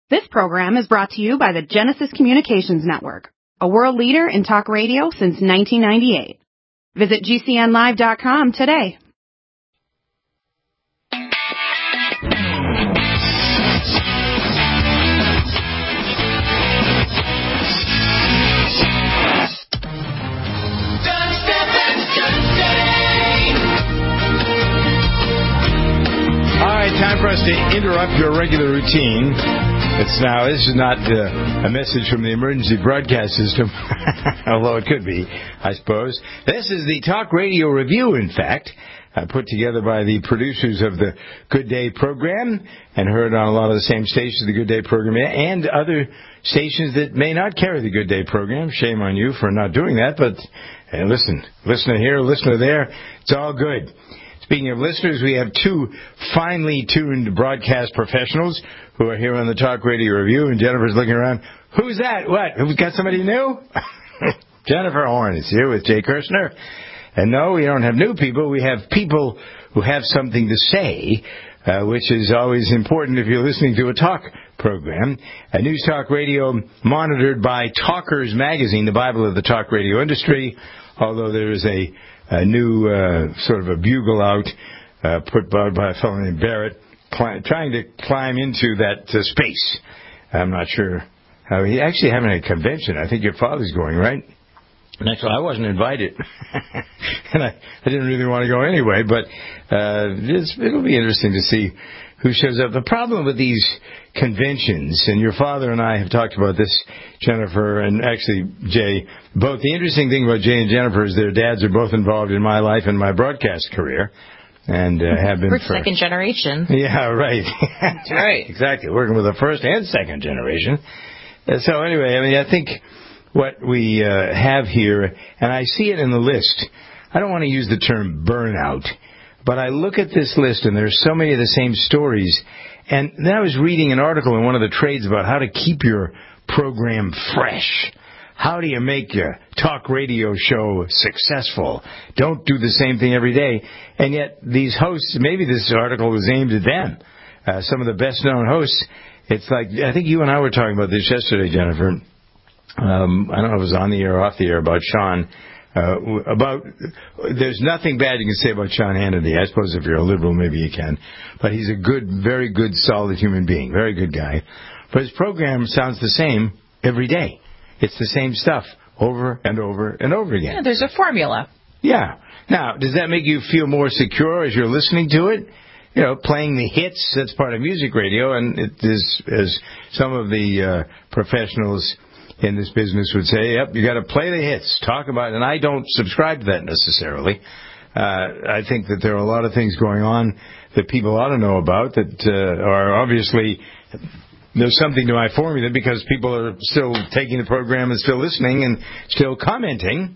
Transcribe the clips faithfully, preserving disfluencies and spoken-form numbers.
This program is brought to you by the Genesis Communications Network, a world leader in talk radio since nineteen ninety-eight. Visit G C N live dot com today. All right, time for us to interrupt your regular routine. It's now, this is not uh, a message from the emergency broadcast system, although it could be, I suppose. This is the Talk Radio Review, in fact, uh, put together by the producers of the Good Day program and heard on a lot of the same stations of the Good Day program and other stations that may not carry the Good Day program. Shame on you for not doing that, but hey, listen, listener here, listener there, it's all good. Speaking of listeners, we have two finely tuned broadcast professionals who are here on the Talk Radio Review, and Jennifer's looking around. Who's that? What? Who's got somebody new? Jennifer Horn is here with Jay Kirshner. And no, we don't have new people. We have people who have something to say, uh, which is always important if you're listening to a talk program. A News Talk Radio monitored by Talkers Magazine, the Bible of the talk radio industry, although there is a A new uh, sort of a bugle out uh, put by, by a fellow named Barrett, cli- trying to climb into that uh, space. I'm not sure how. He actually having a convention. I think your father's going, right? Next one, I wasn't invited, and I, I didn't really want to go anyway. But uh, it's, it'll be interesting to see who shows up. The problem with these conventions, and your father and I have talked about this, Jennifer, and actually Jay, both. The interesting thing about Jay and Jennifer is their dads are both involved in my life and my broadcast career, and uh, have been We're for second generation. Yeah, right. That's right. Exactly. Working with the first and second generation. Uh, so anyway, I mean, I think what we uh, have here, and I see it in the list. I don't want to use the term burnout, but I look at this list, and there's so many of the same stories. And then I was reading an article in one of the trades about how to keep your program fresh. How do you make your talk radio show successful? Don't do the same thing every day. And yet these hosts, maybe this article was aimed at them, uh, some of the best-known hosts. It's like, I think you and I were talking about this yesterday, Jennifer. Um, I don't know if it was on the air or off the air, about Sean. Uh, about, there's nothing bad you can say about Sean Hannity. I suppose if you're a liberal, maybe you can. But he's a good, very good, solid human being. Very good guy. But his program sounds the same every day. It's the same stuff over and over and over again. Yeah, there's a formula. Yeah. Now, does that make you feel more secure as you're listening to it? You know, playing the hits, that's part of music radio. And it is, as some of the uh, professionals in this business would say, yep, you got to play the hits, talk about it. And I don't subscribe to that necessarily. Uh, I think that there are a lot of things going on that people ought to know about that uh, are obviously, there's something to my formula because people are still taking the program and still listening and still commenting.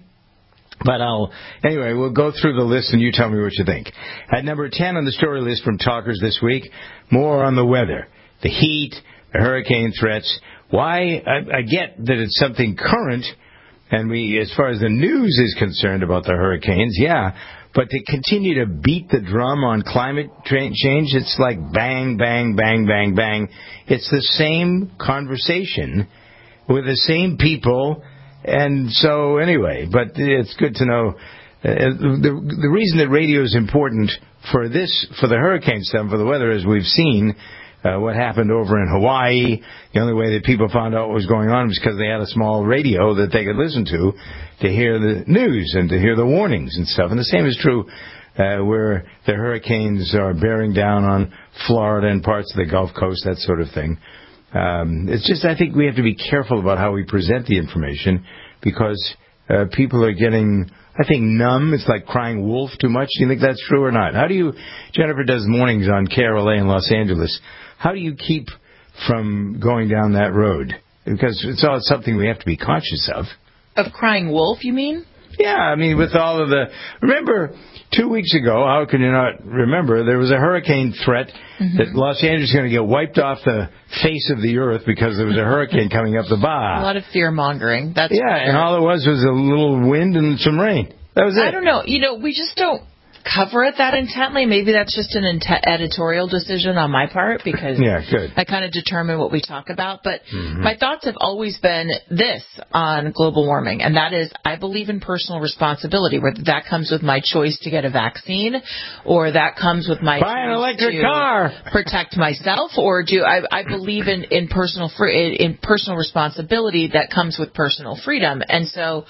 But I'll, anyway, we'll go through the list and you tell me what you think. At number ten on the story list from Talkers this week, more on the weather, the heat, the hurricane threats. Why? I, I get that it's something current, and we, as far as the news is concerned about the hurricanes, yeah, but to continue to beat the drum on climate tra- change, it's like bang, bang, bang, bang, bang. It's the same conversation with the same people, and so anyway, but it's good to know. Uh, the, the reason that radio is important for this, for the hurricane stuff, for the weather, as we've seen, Uh, what happened over in Hawaii, the only way that people found out what was going on was because they had a small radio that they could listen to to hear the news and to hear the warnings and stuff. And the same is true uh, where the hurricanes are bearing down on Florida and parts of the Gulf Coast, that sort of thing. Um, it's just, I think we have to be careful about how we present the information because uh, people are getting, I think, numb. It's like crying wolf too much. Do you think that's true or not? How do you, Jennifer does mornings on K R L A in Los Angeles. How do you keep from going down that road? Because it's all something we have to be conscious of. Of crying wolf, you mean? Yeah, I mean, with all of the... Remember, two weeks ago, how can you not remember, there was a hurricane threat mm-hmm. that Los Angeles is going to get wiped off the face of the earth because there was a hurricane coming up the Baja. A lot of fear-mongering. That's yeah, and all it was was a little wind and some rain. That was it. I don't know. You know, we just don't... cover it that intently. Maybe that's just an int- editorial decision on my part because yeah, good. I kind of determine what we talk about. But mm-hmm. my thoughts have always been this on global warming, and that is I believe in personal responsibility, whether that comes with my choice to get a vaccine or that comes with my Buy an choice electric to car. protect myself, or do I, I believe in, in personal free, in personal responsibility that comes with personal freedom. And so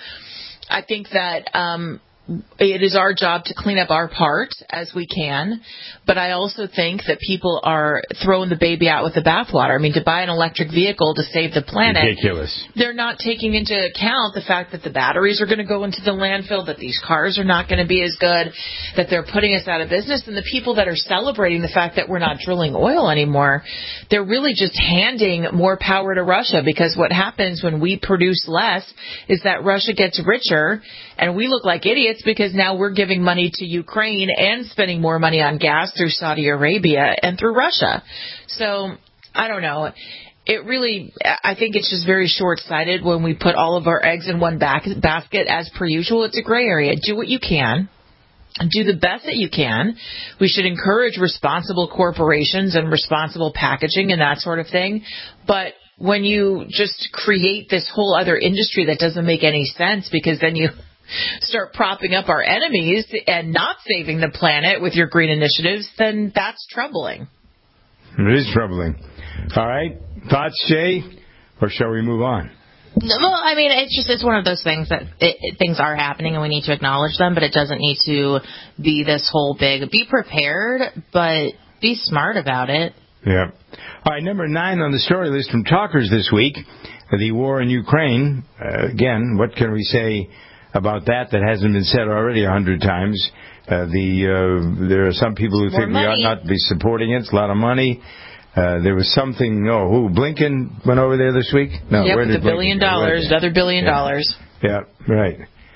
I think that um, it is our job to clean up our part as we can, but I also think that people are throwing the baby out with the bathwater. I mean, to buy an electric vehicle to save the planet, ridiculous. They're not taking into account the fact that the batteries are going to go into the landfill, that these cars are not going to be as good, that they're putting us out of business, and the people that are celebrating the fact that we're not drilling oil anymore, they're really just handing more power to Russia, because what happens when we produce less is that Russia gets richer, and we look like idiots because now we're giving money to Ukraine and spending more money on gas through Saudi Arabia and through Russia. So, I don't know. It really, I think it's just very short-sighted when we put all of our eggs in one back, basket as per usual. It's a gray area. Do what you can. Do the best that you can. We should encourage responsible corporations and responsible packaging and that sort of thing. But when you just create this whole other industry that doesn't make any sense, because then you start propping up our enemies and not saving the planet with your green initiatives, then that's troubling. It is troubling. All right. Thoughts, Jay? Or shall we move on? No, well, I mean, it's just it's one of those things that it, it, things are happening and we need to acknowledge them, but it doesn't need to be this whole big. Be prepared, but be smart about it. Yeah. All right, number nine on the story list from Talkers this week, the war in Ukraine. Uh, again, what can we say about that that hasn't been said already a hundred times? Uh, the uh, there are some people who More think money. we ought not be supporting it. It's a lot of money. Uh, there was something, oh, who, Blinken went over there this week? No, yep, where did the billion Blinken go? dollars, another billion yeah. dollars. Yeah, right.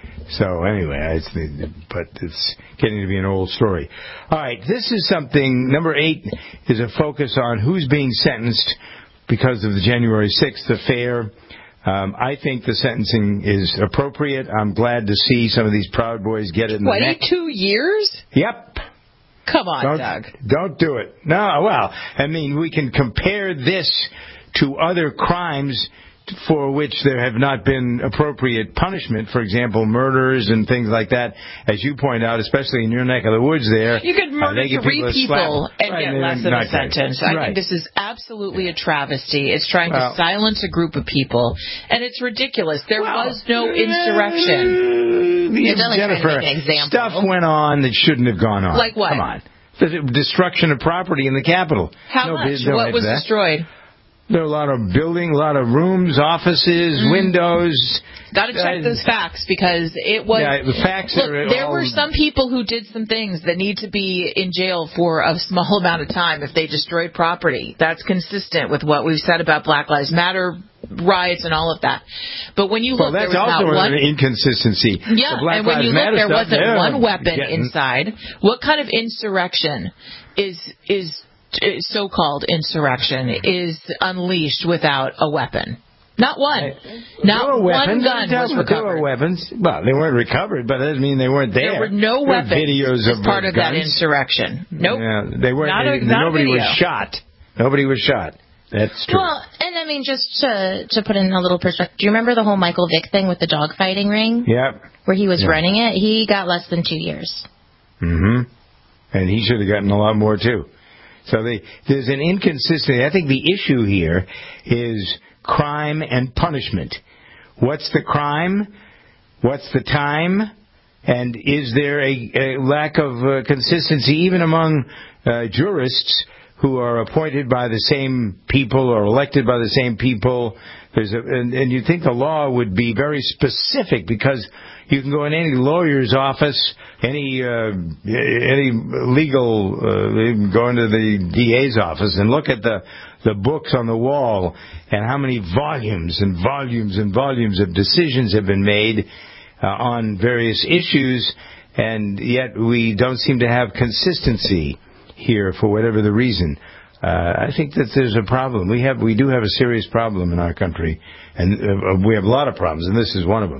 So anyway, it's the, but it's getting to be an old story. All right, this is something, number eight is a focus on who's being sentenced because of the January sixth affair. Um, I think the sentencing is appropriate. I'm glad to see some of these Proud Boys get it in the neck. twenty-two years? Yep. Come on, don't, Doug. Don't do it. No, well, I mean, we can compare this to other crimes for which there have not been appropriate punishment. For example, murders and things like that. As you point out, especially in your neck of the woods there. You could murder uh, three people, people and right, get and less of a sentence. I right. think this is absolutely a travesty. It's trying well, to silence a group of people, and it's ridiculous. There well, was no insurrection. Uh, only Jennifer, trying to make an example. Stuff went on that shouldn't have gone on. Like what? Come on. The destruction of property in the Capitol. How no, much? No what was that. destroyed? There were a lot of building, a lot of rooms, offices, mm. windows. Got to check uh, those facts because it was. Yeah, the facts look, are. There all, were some people who did some things that need to be in jail for a small amount of time if they destroyed property. That's consistent with what we've said about Black Lives Matter riots and all of that. But when you well, look, that's there was also not one an inconsistency. Yeah, the Black and when Lives you Matter look, there stuff, wasn't yeah, one weapon getting, inside. What kind of insurrection is is so-called insurrection is unleashed without a weapon? Not one. Not one gun was recovered. There were weapons. Well, they weren't recovered, but that doesn't mean they weren't there. There were no there weapons were videos as of part of guns. that insurrection. Nope. Yeah, they weren't. Not a, they, not nobody a video. was shot. Nobody was shot. That's true. Well, and I mean, just to to put in a little perspective, do you remember the whole Michael Vick thing with the dog fighting ring? Yep. Where he was yeah. running it? He got less than two years. Mm-hmm. And he should have gotten a lot more, too. So they, there's an inconsistency. I think the issue here is crime and punishment. What's the crime? What's the time? And is there a, a lack of uh, consistency even among uh, jurists who are appointed by the same people or elected by the same people? There's a, and, and you think the law would be very specific because you can go in any lawyer's office, any uh, any legal, uh, go into the D A's office and look at the the books on the wall and how many volumes and volumes and volumes of decisions have been made uh, on various issues, and yet we don't seem to have consistency here for whatever the reason. Uh, I think that there's a problem. We have, we do have a serious problem in our country, and uh, we have a lot of problems, and this is one of them.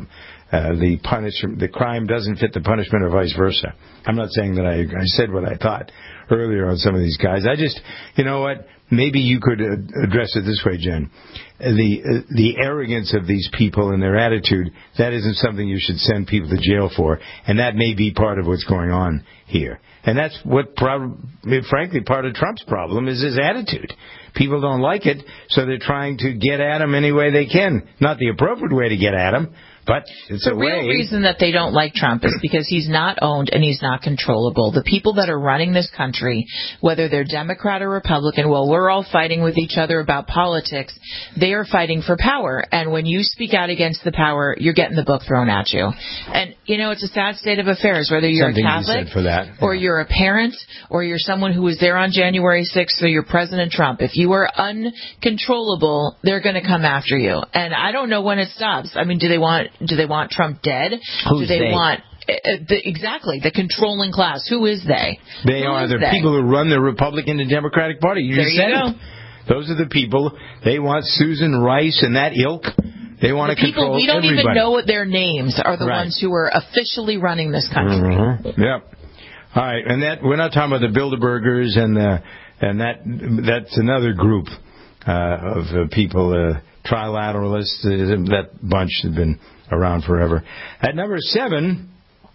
uh, the punishment, the crime doesn't fit the punishment, or vice versa. I'm not saying that I, I said what I thought earlier on some of these guys. I just, you know what? Maybe you could uh, address it this way, Jen. The uh, the arrogance of these people and their attitude, that isn't something you should send people to jail for, and that may be part of what's going on here. And that's what, prob- frankly, part of Trump's problem is his attitude. People don't like it, so they're trying to get at him any way they can. Not the appropriate way to get at him, but it's the a way. The real reason that they don't like Trump is because he's not owned and he's not controllable. The people that are running this country, whether they're Democrat or Republican, well, we're all fighting with each other about politics. They are fighting for power. And when you speak out against the power, you're getting the book thrown at you. And, you know, it's a sad state of affairs, whether you're Something a Catholic you said for that. Yeah. or you're a parent or you're someone who was there on January sixth or you're President Trump. If you are uncontrollable, they're going to come after you. And I don't know when it stops. I mean, do they want, do they want Trump dead? Who's Do they, they? want uh, the, exactly the controlling class? Who is they? They Who are the they? people who run the Republican and Democratic Party. You there just you said go. it. Those are the people. They want Susan Rice and that ilk. They want the to control people we don't everybody. even know what their names are. The Right. ones who are officially running this country. Mm-hmm. Yep. All right, and that we're not talking about the Bilderbergers and the and that that's another group uh, of uh, people, uh, trilateralists. Uh, that bunch has been around forever. At number seven,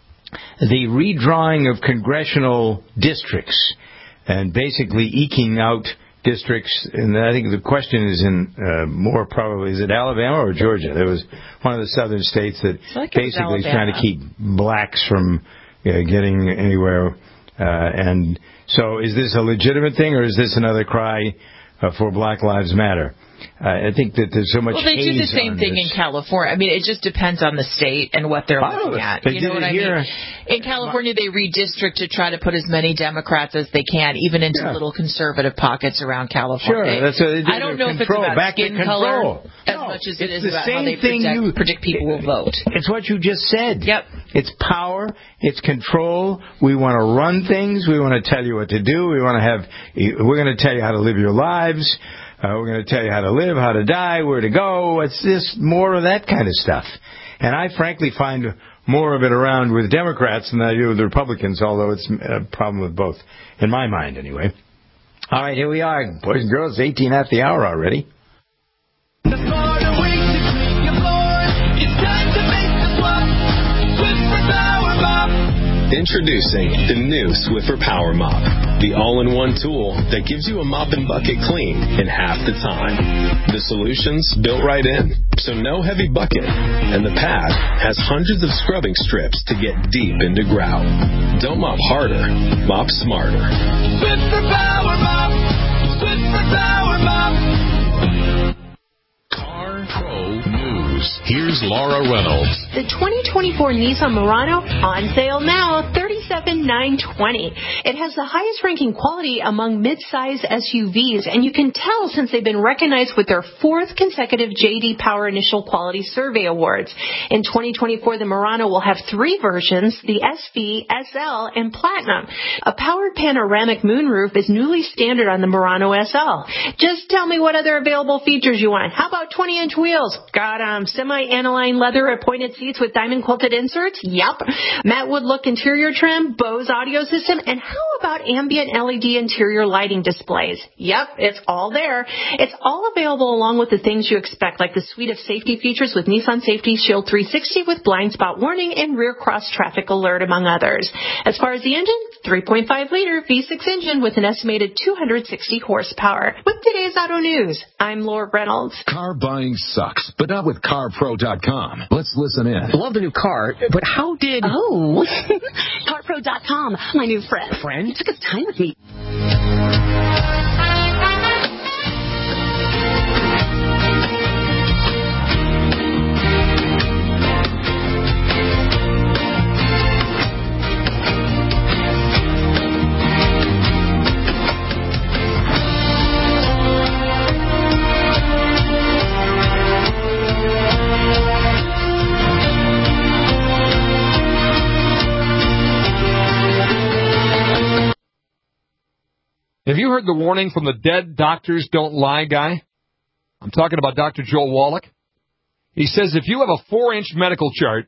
the redrawing of congressional districts and basically eking out districts. And I think the question is in uh, more probably, is it Alabama or Georgia? There was one of the southern states that like basically is trying to keep blacks from uh, getting anywhere. Uh, and so is this a legitimate thing, or is this another cry uh, for Black Lives Matter? Uh, I think that there's so much. Well, they do the same thing this. in California. I mean, it just depends on the state and what they're Oh, looking at. they You did know what it I here. mean? In California, they redistrict to try to put as many Democrats as they can, even into Yeah. little conservative pockets around Sure, California. that's what they do. I don't know Control, if it's about back to skin control. color as No, much as it it's is the about same how they thing predict, you- predict people will vote. It's what you just said. Yep. It's power. It's control. We want to run things. We want to tell you what to do. We want to have. We're going to tell you how to live your lives. Uh, we're going to tell you how to live, how to die, where to go. It's just more of that kind of stuff. And I frankly find more of it around with Democrats than I do with the Republicans, although it's a problem with both, in my mind anyway. All right, here we are, boys and girls, eighteen after the hour already. Introducing the new Swiffer Power Mop, the all-in-one tool that gives you a mop and bucket clean in half the time. The solution's built right in, so no heavy bucket, and the pad has hundreds of scrubbing strips to get deep into grout. Don't mop harder, mop smarter. Swiffer Power Mop, Swiffer Power Mop. Car Pro News. Here's Laura Reynolds. The twenty twenty-four Nissan Murano on sale now, thirty-seven thousand nine hundred twenty dollars. It has the highest ranking quality among mid-size S U Vs, and you can tell since they've been recognized with their fourth consecutive J D Power Initial Quality Survey Awards. In twenty twenty-four, the Murano will have three versions, the S V, S L, and Platinum. A powered panoramic moonroof is newly standard on the Murano S L. Just tell me what other available features you want. How about twenty-inch wheels? Got um, semi-aniline leather appointed seats with diamond quilted inserts? Yup. Matte wood look interior trim, Bose audio system, and how about ambient L E D interior lighting displays? Yep, it's all there. It's all available along with the things you expect, like the suite of safety features with Nissan Safety Shield three sixty with blind spot warning and rear cross traffic alert, among others. As far as the engine, three point five liter V six engine with an estimated two hundred sixty horsepower. With today's Auto News, I'm Laura Reynolds. Car buying sucks, but not with car pro dot com. Let's listen in. Love the new car, but how did... Oh, car pro dot com, my new friend. Friend? Took his time with me. Have you heard the warning from the dead doctors don't lie guy? I'm talking about Doctor Joel Wallach. He says if you have a four-inch medical chart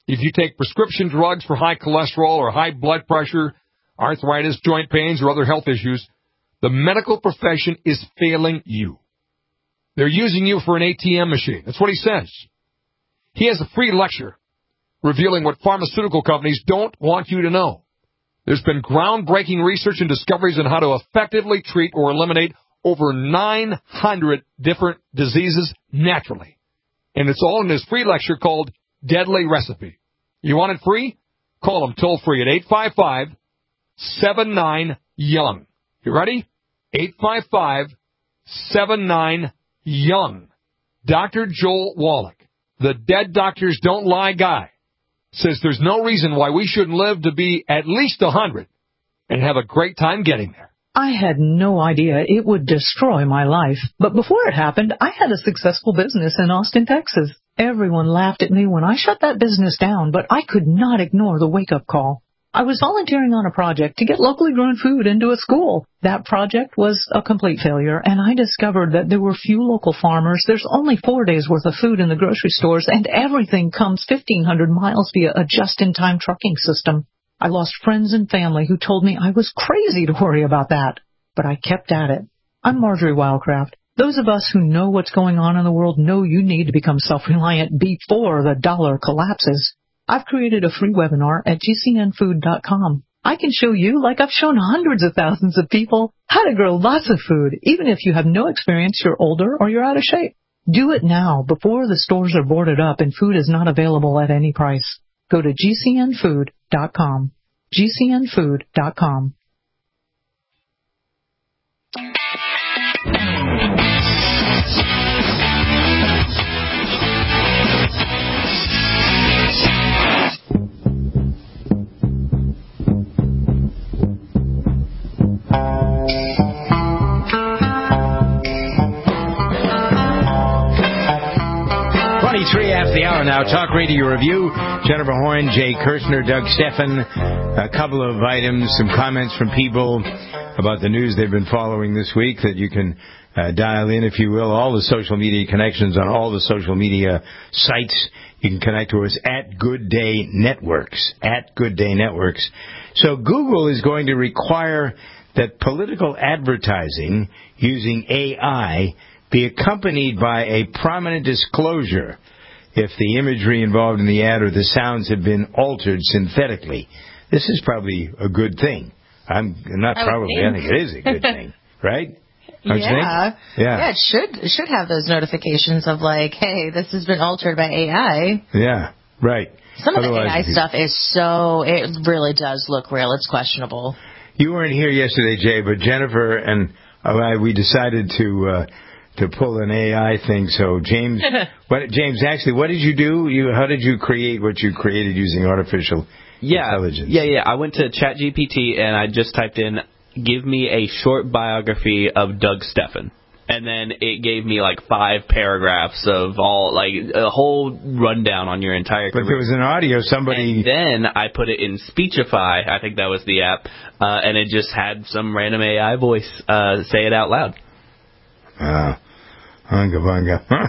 If you take prescription drugs for high cholesterol or high blood pressure, arthritis, joint pains, or other health issues, the medical profession is failing you. They're using you for an A T M machine. That's what he says. He has a free lecture revealing what pharmaceutical companies don't want you to know. There's been groundbreaking research and discoveries on how to effectively treat or eliminate over nine hundred different diseases naturally. And it's all in his free lecture called Deadly Recipe. You want it free? Call him toll free at eight five five, seven nine, young. You ready? eight five five, seven nine, young. Doctor Joel Wallach, the Dead Doctors Don't Lie guy, says there's no reason why we shouldn't live to be at least one hundred and have a great time getting there. I had no idea it would destroy my life. But before it happened, I had a successful business in Austin, Texas. Everyone laughed at me when I shut that business down, but I could not ignore the wake-up call. I was volunteering on a project to get locally grown food into a school. That project was a complete failure, and I discovered that there were few local farmers. There's only four days' worth of food in the grocery stores, and everything comes fifteen hundred miles via a just-in-time trucking system. I lost friends and family who told me I was crazy to worry about that, but I kept at it. I'm Marjorie Wildcraft. Those of us who know what's going on in the world know you need to become self-reliant before the dollar collapses. I've created a free webinar at G C N food dot com. I can show you, like I've shown hundreds of thousands of people, how to grow lots of food, even if you have no experience, you're older, or you're out of shape. Do it now, before the stores are boarded up and food is not available at any price. Go to G C N food dot com. G C N food dot com. twenty-three after the hour now. Talk Radio Review. Jennifer Horn, Jay Kirshner, Doug Steffen. A couple of items, some comments from people about the news they've been following this week that you can uh, dial in, if you will. All the social media connections on all the social media sites. You can connect to us at Good Day Networks. At Good Day Networks. So Google is going to require that political advertising using A I be accompanied by a prominent disclosure if the imagery involved in the ad or the sounds have been altered synthetically. This is probably a good thing. I'm not I probably, think. I think it is a good thing, right? Don't you Yeah. think? Yeah. Yeah, it should it should have those notifications of like, hey, this has been altered by A I. Yeah, right. Some of Otherwise, the A I you- stuff is so, it really does look real. It's questionable. You weren't here yesterday, Jay, but Jennifer and I, we decided to uh, to pull an A I thing. So James, what James, actually, what did you do? You how did you create what you created using artificial yeah, intelligence? Yeah, yeah. I went to ChatGPT and I just typed in, "Give me a short biography of Doug Steffen." And then it gave me like five paragraphs of all, like a whole rundown on your entire career. But there was an audio, somebody... And then I put it in Speechify, I think that was the app, uh, and it just had some random A I voice uh, say it out loud. Oh, hunga bunga.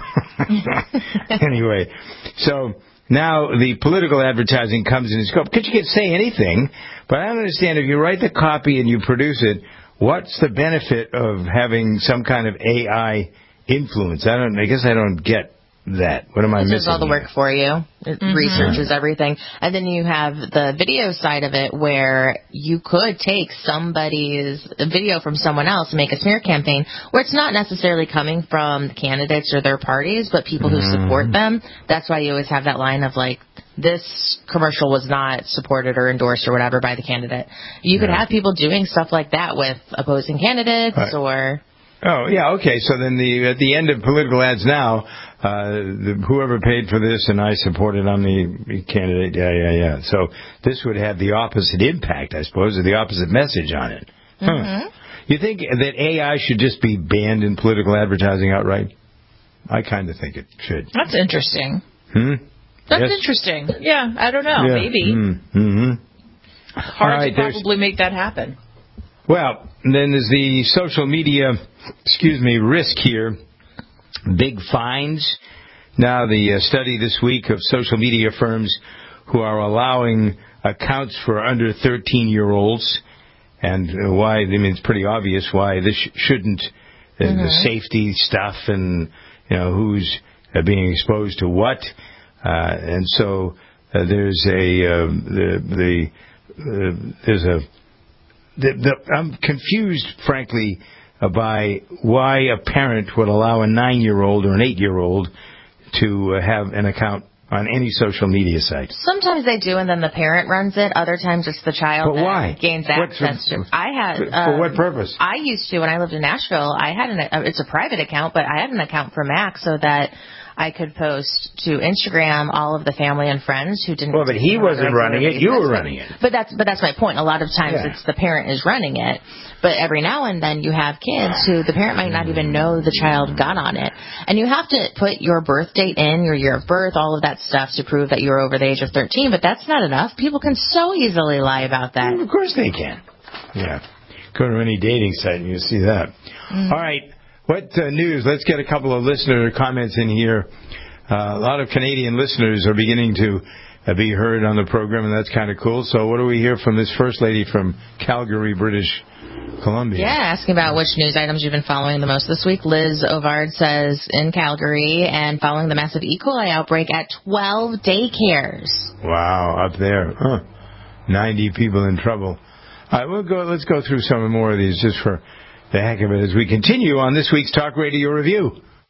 Anyway, so now the political advertising comes in scope. Because you can say anything, but I don't understand if you write the copy and you produce it, what's the benefit of having some kind of A I influence? I don't. I guess I don't get that. What am I It missing? does all the work for you. It Mm-hmm. researches everything. And then you have the video side of it where you could take somebody's a video from someone else and make a smear campaign where it's not necessarily coming from the candidates or their parties, but people who support them. That's why you always have that line of like, this commercial was not supported or endorsed or whatever by the candidate. You could Yeah. have people doing stuff like that with opposing candidates Right. or... Oh, yeah, okay. So then the at the end of political ads now, uh, the, whoever paid for this and I supported on the candidate, yeah, yeah, yeah. So this would have the opposite impact, I suppose, or the opposite message on it. Huh. Mm-hmm. You think that A I should just be banned in political advertising outright? I kind of think it should. That's interesting. Hmm? That's Yes. interesting. Yeah, I don't know. Yeah. Maybe. Mm-hmm. Hard All right, to there's- probably make that happen. Well, then there's the social media, excuse me, risk here. Big fines. Now, the uh, study this week of social media firms who are allowing accounts for under thirteen-year-olds, and why, I mean, it's pretty obvious why this shouldn't, uh, mm-hmm. the safety stuff and, you know, who's uh, being exposed to what. Uh, and so uh, there's a, uh, the, the, uh, there's a, the, the, I'm confused, frankly, uh, by why a parent would allow a nine-year-old or an eight-year-old to uh, have an account on any social media site. Sometimes they do, and then the parent runs it. Other times it's the child but that why? gains access to. I had for, um, for what purpose? I used to when I lived in Nashville. I had an it's a private account, but I had an account for Mac so that I could post to Instagram all of the family and friends who didn't. Well, but he wasn't running it. You were running it. But that's but that's my point. A lot of times yeah. it's the parent is running it. But every now and then you have kids who the parent might not even know the child got on it. And you have to put your birth date in, your year of birth, all of that stuff to prove that you're over the age of thirteen. But that's not enough. People can so easily lie about that. Well, of course they can. Yeah. Go to any dating site and you'll see that. Mm-hmm. All right. What uh, news? Let's get a couple of listener comments in here. Uh, a lot of Canadian listeners are beginning to uh, be heard on the program, and that's kind of cool. So what do we hear from this first lady from Calgary, British Columbia? Yeah, asking about which news items you've been following the most this week. Liz Ovard says in Calgary and following the massive E. coli outbreak at twelve daycares. Wow, up there. Huh. ninety people in trouble. All right, we'll go, let's go through some more of these just for the heck of it as we continue on this week's Talk Radio Review.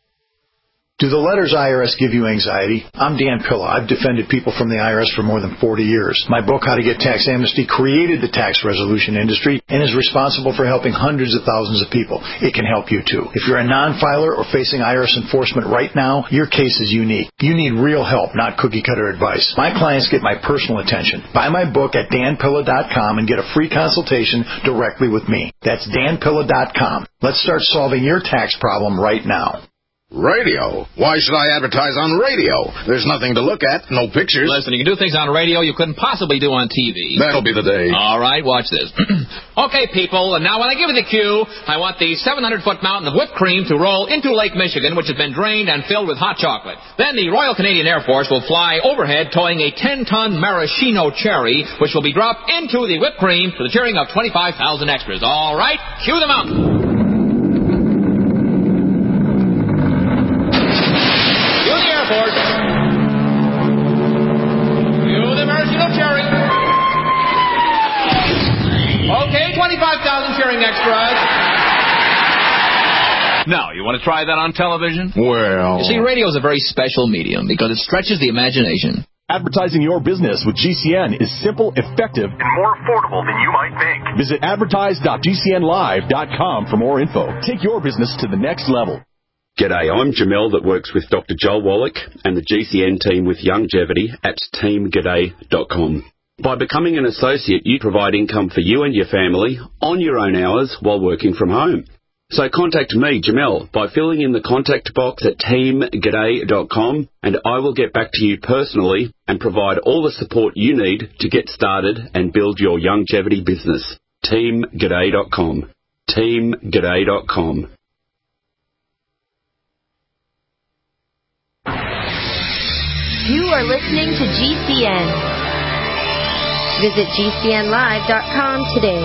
Do the letters I R S give you anxiety? I'm Dan Pilla. I've defended people from the I R S for more than forty years. My book, How to Get Tax Amnesty, created the tax resolution industry and is responsible for helping hundreds of thousands of people. It can help you, too. If you're a non-filer or facing I R S enforcement right now, your case is unique. You need real help, not cookie-cutter advice. My clients get my personal attention. Buy my book at dan pilla dot com and get a free consultation directly with me. That's dan pilla dot com. Let's start solving your tax problem right now. Radio? Why should I advertise on radio? There's nothing to look at, no pictures. Listen, you can do things on radio you couldn't possibly do on T V. That'll be the day. All right, watch this. Okay, people, and now when I give you the cue, I want the seven hundred foot mountain of whipped cream to roll into Lake Michigan, which has been drained and filled with hot chocolate. Then the Royal Canadian Air Force will fly overhead towing a ten ton maraschino cherry, which will be dropped into the whipped cream to the cheering of twenty-five thousand extras. All right, cue the mountain. Okay, twenty-five thousand cheering extras. Now, you want to try that on television? Well... You see, radio is a very special medium because it stretches the imagination. Advertising your business with G C N is simple, effective, and more affordable than you might think. Visit advertise dot g c n live dot com for more info. Take your business to the next level. G'day, I'm Jamel that works with Doctor Joel Wallach and the G C N team with Longevity at team g'day dot com. By becoming an associate, you provide income for you and your family on your own hours while working from home. So contact me, Jamel, by filling in the contact box at team g'day dot com, and I will get back to you personally and provide all the support you need to get started and build your longevity business. team g'day dot com. team g'day dot com. You are listening to G C N. Visit g c n live dot com today.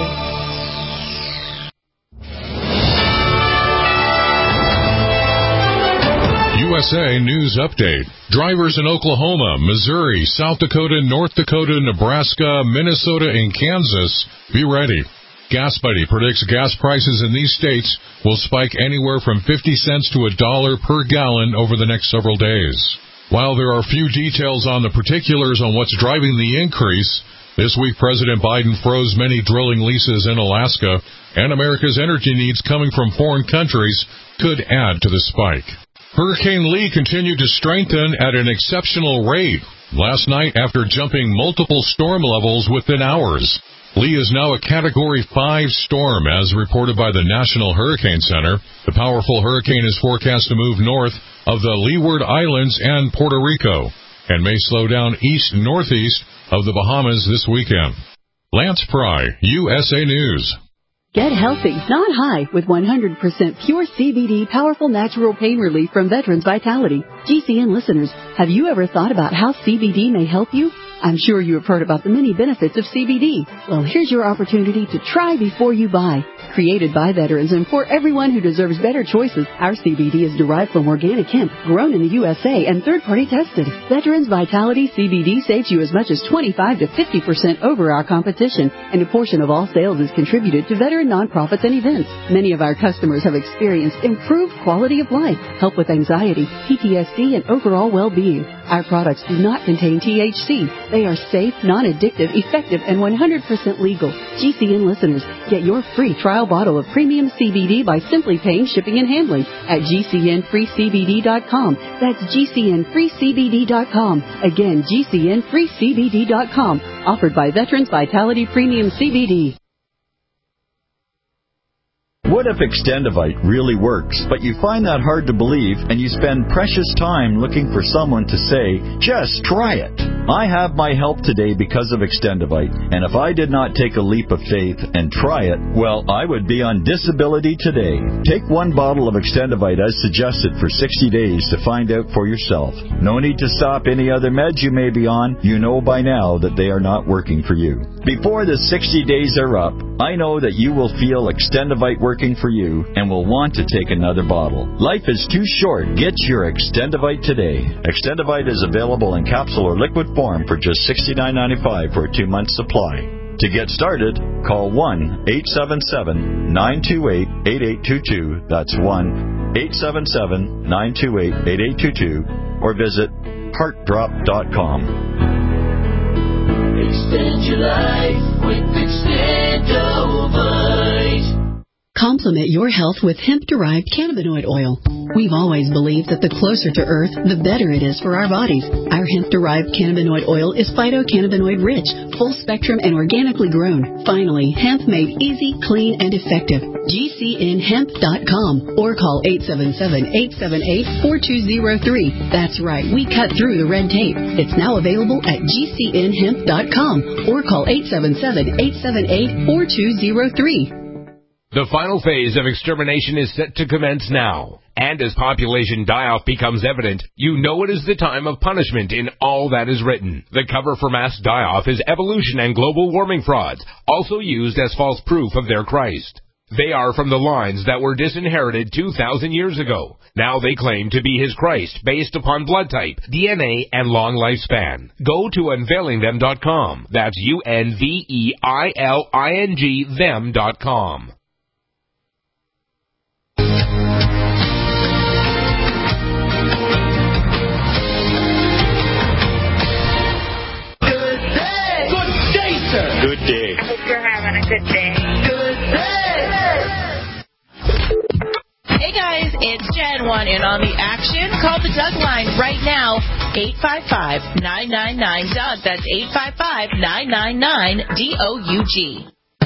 U S A News Update. Drivers in Oklahoma, Missouri, South Dakota, North Dakota, Nebraska, Minnesota, and Kansas, be ready. Gas Buddy predicts gas prices in these states will spike anywhere from fifty cents to a dollar per gallon over the next several days. While there are few details on the particulars on what's driving the increase, this week President Biden froze many drilling leases in Alaska, and America's energy needs coming from foreign countries could add to the spike. Hurricane Lee continued to strengthen at an exceptional rate last night after jumping multiple storm levels within hours. Lee is now a Category five storm, as reported by the National Hurricane Center. The powerful hurricane is forecast to move north of the Leeward Islands and Puerto Rico, and may slow down east-northeast of the Bahamas this weekend. Lance Pry, U S A News. Get healthy, not high, with one hundred percent pure C B D powerful natural pain relief from Veterans Vitality. G C N listeners, have you ever thought about how C B D may help you? I'm sure you have heard about the many benefits of C B D. Well, here's your opportunity to try before you buy. Created by veterans and for everyone who deserves better choices, our C B D is derived from organic hemp, grown in the U S A and third-party tested. Veterans Vitality C B D saves you as much as twenty-five to fifty percent over our competition, and a portion of all sales is contributed to veteran nonprofits and events. Many of our customers have experienced improved quality of life, help with anxiety, P T S D, and overall well-being. Our products do not contain T H C. They are safe, non-addictive, effective, and one hundred percent legal. G C N listeners, get your free trial bottle of premium C B D by simply paying shipping and handling at G C N free C B D dot com. That's G C N free C B D dot com. Again, G C N free C B D dot com. Offered by Veterans Vitality Premium C B D. What if Extendivite really works, but you find that hard to believe and you spend precious time looking for someone to say, just try it? I have my help today because of Extendivite, and if I did not take a leap of faith and try it, well, I would be on disability today. Take one bottle of Extendivite as suggested for sixty days to find out for yourself. No need to stop any other meds you may be on. You know by now that they are not working for you. Before the sixty days are up, I know that you will feel Extendivite working for you and will want to take another bottle. Life is too short. Get your Extendivite today. Extendivite is available in capsule or liquid form for just sixty-nine ninety-five for a two-month supply. To get started, call one eight seven seven, nine two eight, eight eight two two. That's one eight seven seven, nine two eight, eight eight two two. Or visit heart drop dot com. Extend your life with Extendovite. Complement your health with hemp-derived cannabinoid oil. We've always believed that the closer to Earth, the better it is for our bodies. Our hemp-derived cannabinoid oil is phytocannabinoid-rich, full-spectrum, and organically grown. Finally, hemp made easy, clean, and effective. G C N hemp dot com or call eight seven seven, eight seven eight, four two zero three. That's right, we cut through the red tape. It's now available at G C N hemp dot com or call eight seven seven, eight seven eight, four two zero three. The final phase of extermination is set to commence now. And as population die-off becomes evident, you know it is the time of punishment in all that is written. The cover for mass die-off is evolution and global warming frauds, also used as false proof of their Christ. They are from the lines that were disinherited two thousand years ago. Now they claim to be his Christ based upon blood type, D N A, and long lifespan. Go to unveiling them dot com. That's U N V E I L I N G them dot com. Good day. I hope you're having a good day. Good day. Hey guys, it's Jen one in on the action. Call the Doug line right now, eight five five, nine nine nine, D O U G. That's eight five five, nine nine nine, D O U G.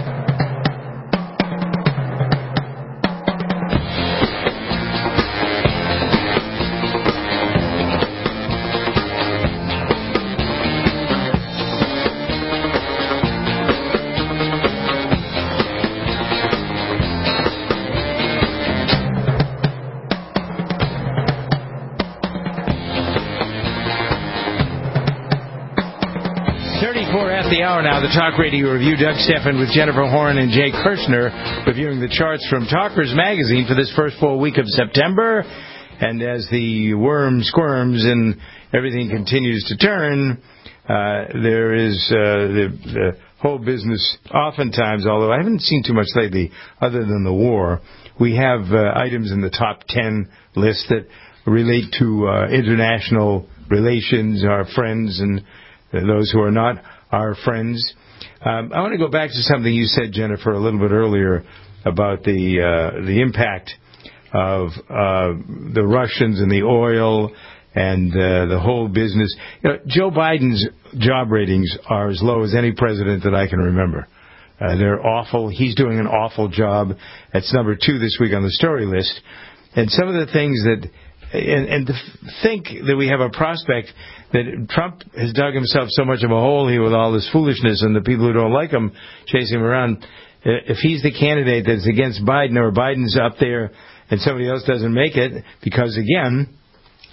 At the hour now, the Talk Radio Review. Doug Stephan with Jennifer Horn and Jay Kirshner reviewing the charts from Talkers Magazine for this first full week of September. And as the worm squirms and everything continues to turn, uh, there is uh, the, the whole business oftentimes, although I haven't seen too much lately other than the war, we have uh, items in the top ten list that relate to uh, international relations, our friends and those who are not our friends. Um, I want to go back to something you said, Jennifer, a little bit earlier about the uh, the impact of uh, the Russians and the oil and uh, the whole business. You know, Joe Biden's job ratings are as low as any president that I can remember. Uh, they're awful. He's doing an awful job. That's number two this week on the story list. And some of the things that And, and to think that we have a prospect that Trump has dug himself so much of a hole here with all this foolishness and the people who don't like him chasing him around. If he's the candidate that's against Biden or Biden's up there and somebody else doesn't make it, because, again,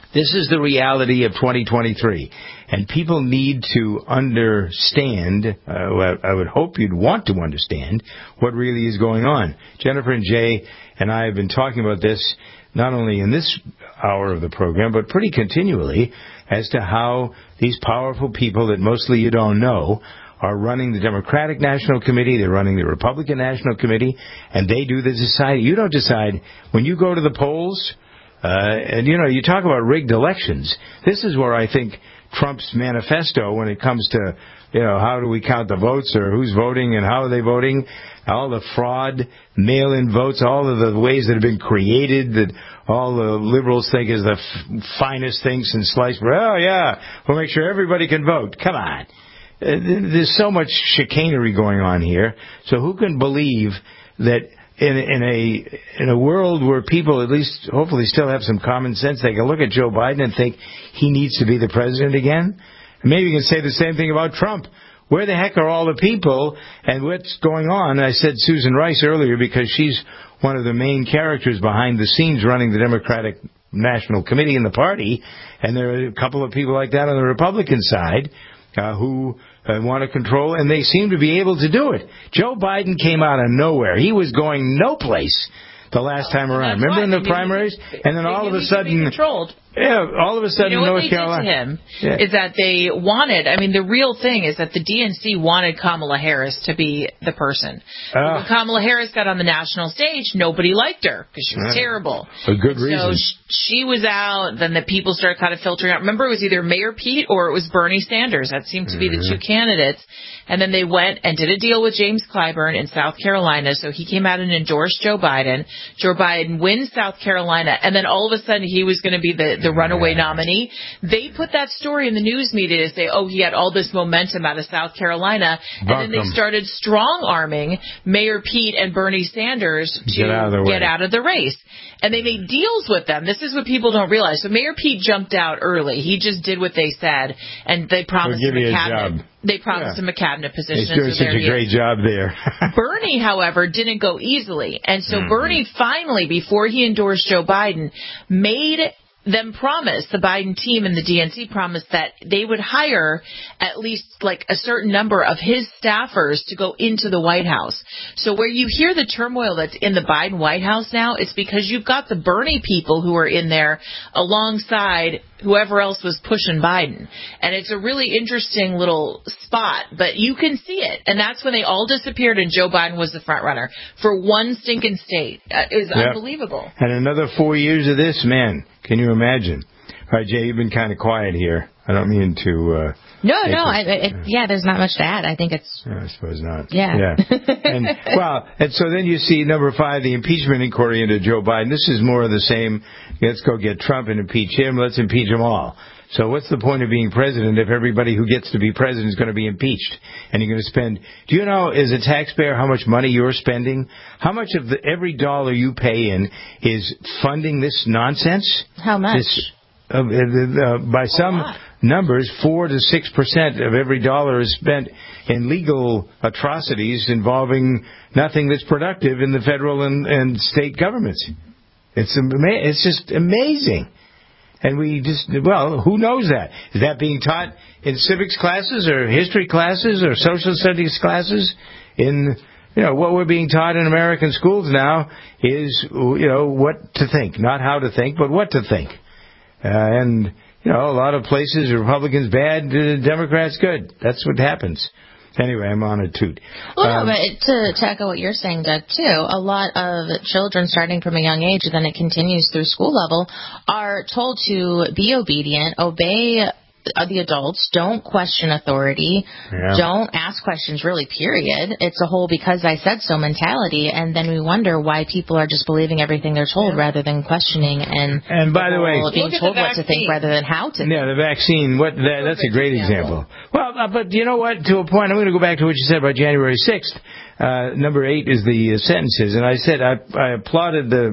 This is the reality of twenty twenty-three. And people need to understand, uh, I would hope you'd want to understand, what really is going on. Jennifer and Jay and I have been talking about this not only in this hour of the program, but pretty continually, as to how these powerful people that mostly you don't know are running the Democratic National Committee, they're running the Republican National Committee, and they do the deciding. You don't decide. When you go to the polls, uh, and, you know, you talk about rigged elections, this is where I think Trump's manifesto, when it comes to, you know, how do we count the votes or who's voting and how are they voting, all the fraud, mail-in votes, all of the ways that have been created that all the liberals think is the f- finest thing since sliced bread. Oh, yeah, we'll make sure everybody can vote. Come on. There's so much chicanery going on here. So who can believe that in, in a in a world where people at least hopefully still have some common sense, they can look at Joe Biden and think he needs to be the president again? Maybe you can say the same thing about Trump. Where the heck are all the people and what's going on? I said Susan Rice earlier because she's one of the main characters behind the scenes running the Democratic National Committee in the party, and there are a couple of people like that on the Republican side uh, who uh, want to control, and they seem to be able to do it. Joe Biden came out of nowhere. He was going no place the last time around. Remember in the primaries? And then all of a sudden, controlled. Yeah, all of a sudden, you know North what they Carolina. Did to him yeah. is that they wanted. I mean, the real thing is that the D N C wanted Kamala Harris to be the person. Uh, when Kamala Harris got on the national stage, nobody liked her because she was uh, terrible. A good and reason. So she was out. Then the people started kind of filtering out. Remember, it was either Mayor Pete or it was Bernie Sanders. That seemed to be mm-hmm. the two candidates. And then they went and did a deal with James Clyburn in South Carolina. So he came out and endorsed Joe Biden. Joe Biden wins South Carolina, and then all of a sudden he was going to be the the runaway nominee. They put that story in the news media to say, oh, he had all this momentum out of South Carolina. And Buck then they them. started strong-arming Mayor Pete and Bernie Sanders to get out of the, get out of the race. And they made deals with them. This is what people don't realize. So Mayor Pete jumped out early. He just did what they said, and they promised we'll him a a cabinet. Job. They promised yeah. him a cabinet position. He's doing so such a great is. job there. Bernie, however, didn't go easily. And so mm-hmm. Bernie finally, before he endorsed Joe Biden, made them promise, the Biden team and the D N C promised that they would hire at least like a certain number of his staffers to go into the White House. So where you hear the turmoil that's in the Biden White House now, it's because you've got the Bernie people who are in there alongside whoever else was pushing Biden. And it's a really interesting little spot, but you can see it. And that's when they all disappeared and Joe Biden was the front runner for one stinking state. Uh, it was yep. unbelievable. And another four years of this, man, can you imagine? All right, Jay, you've been kind of quiet here. I don't mean to... Uh, no, no, I, it, yeah, there's not much to add. I think it's... I suppose not. Yeah. yeah. And, well, and so then you see number five, the impeachment inquiry into Joe Biden. This is more of the same, let's go get Trump and impeach him, let's impeach them all. So what's the point of being president if everybody who gets to be president is going to be impeached? And you're going to spend... Do you know, as a taxpayer, how much money you're spending? How much of the, every dollar you pay in is funding this nonsense? How much? This, uh, uh, by some numbers, four to six percent of every dollar is spent in legal atrocities involving nothing that's productive in the federal and, and state governments. It's ama- It's just amazing. And we just, well, who knows that? Is that being taught in civics classes or history classes or social studies classes? In, you know, what we're being taught in American schools now is, you know, what to think. Not how to think, but what to think. Uh, and, you know, a lot of places, Republicans bad, uh, Democrats good. That's what happens. Anyway, I'm on a toot. Well, um, no, but to, to echo what you're saying, Doug, too, a lot of children starting from a young age, and then it continues through school level, are told to be obedient, obey the adults, don't question authority, yeah. don't ask questions, really, period. It's a whole because I said so mentality, and then we wonder why people are just believing everything they're told yeah. rather than questioning and, and by the way, being told what to think rather than how to think. Yeah, the vaccine, what that, that's a great example. Well, uh, but you know what, to a point, I'm going to go back to what you said about January sixth. Uh, number eight is the uh, sentences, and I said I, I applauded the,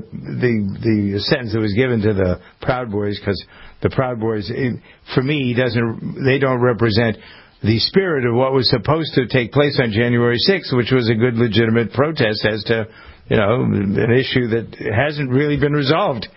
the the sentence that was given to the Proud Boys because the Proud Boys, it, for me, doesn't they don't represent the spirit of what was supposed to take place on January sixth, which was a good, legitimate protest as to, you know, an issue that hasn't really been resolved